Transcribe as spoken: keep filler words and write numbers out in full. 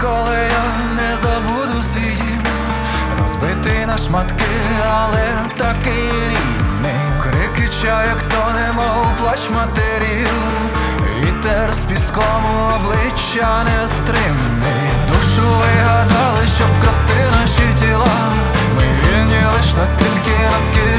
Ніколи я не забуду свій дім, розбитий на шматки, але такий рідний. Крики чайок, то немов плач матерів, вітер з піском у обличчя нестримний. Душу вигадали, щоб вкрасти наші тіла. Ми вільні лиш настільки, наскільки